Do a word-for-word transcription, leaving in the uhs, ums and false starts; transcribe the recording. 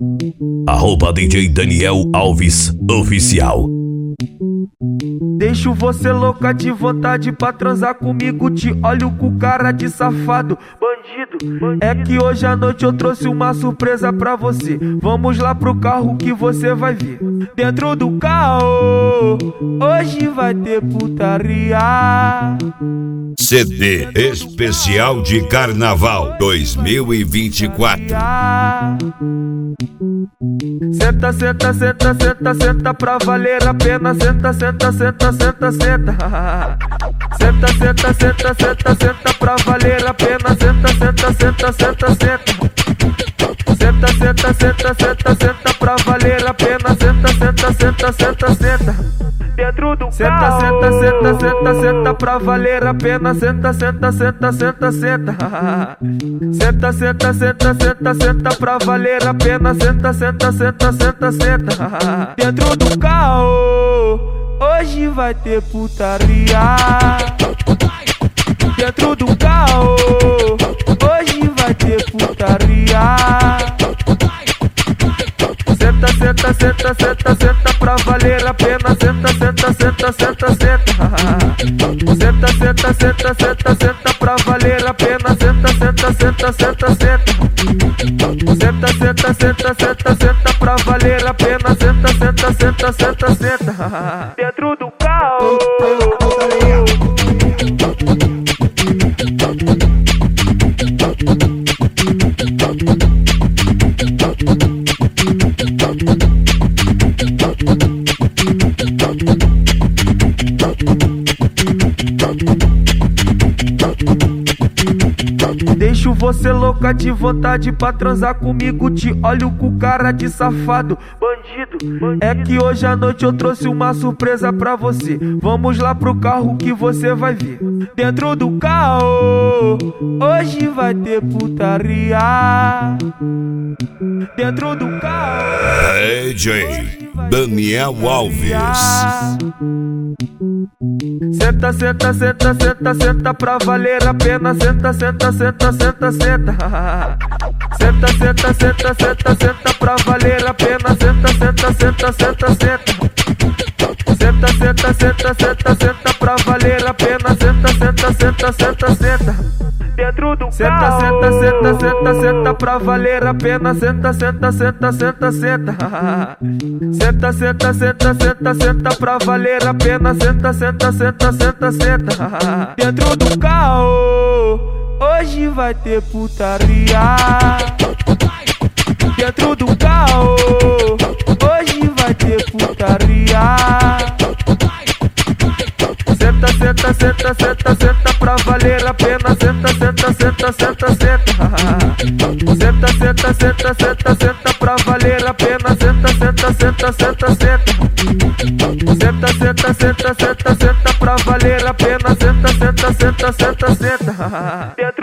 Arroba D J Daniel Alves Oficial. Deixo você louca de vontade pra transar comigo. Te olho com cara de safado, bandido. É que hoje à noite eu trouxe uma surpresa pra você. Vamos lá pro carro que você vai ver. Dentro do carro, hoje vai ter putaria. C D Especial de Carnaval dois mil e vinte e quatro. Senta, senta, senta, senta, senta pra valer a pena. Senta, senta, senta, senta, senta. Senta, senta, senta, senta, senta pra valer a pena. Senta, senta, senta, senta, senta. Senta, senta, senta, senta, senta pra valer a pena. Senta, senta, senta, senta, senta. Dentro do senta, senta, senta, senta, senta pra valer a pena. Senta, senta, senta, senta, senta. Senta, senta, senta, senta, senta pra valer a pena. Senta, senta, senta, senta, senta. Dentro do carro, hoje vai ter putaria. Dentro do carro, hoje vai ter putaria. Senta, senta, senta, senta, senta pra valer a pena. Senta, senta, senta, senta, senta. Senta, senta, senta, senta, senta pra valer a pena. Senta, senta, senta, senta, senta. Senta, senta, senta, senta, senta pra valer a pena. Senta, senta, senta, senta, senta. Dentro do carro. Deixo você louca de vontade pra transar comigo. Te olho com cara de safado, bandido. É que hoje à noite eu trouxe uma surpresa pra você. Vamos lá pro carro que você vai ver. Dentro do carro, hoje vai ter putaria. Dentro do carro, D J Daniel Alves. Senta, senta, senta, senta, senta pra valer a pena. Senta, senta, senta, senta, senta. Senta, senta, senta, senta, senta pra valer a pena. Senta, senta, senta, senta, senta. Senta, senta, senta, senta, senta pra valer a pena. Senta, senta, senta, senta, senta. Dentro do senta, senta, senta, senta, senta pra valer a pena. Senta, senta, senta, senta, senta. Senta, senta, senta, senta, senta pra valer a pena. Senta, senta, senta, senta, senta. Dentro do carro, hoje vai ter putaria. Dentro do carro, hoje vai ter putaria. Senta, senta, senta, senta, senta pra valer a pena. Senta, senta, senta, senta, senta. Senta, senta, senta, senta, senta pra valer a pena. Senta, senta, senta, senta, senta. Senta, senta, senta, senta, senta pra valer a pena. Senta, senta, senta, senta, senta.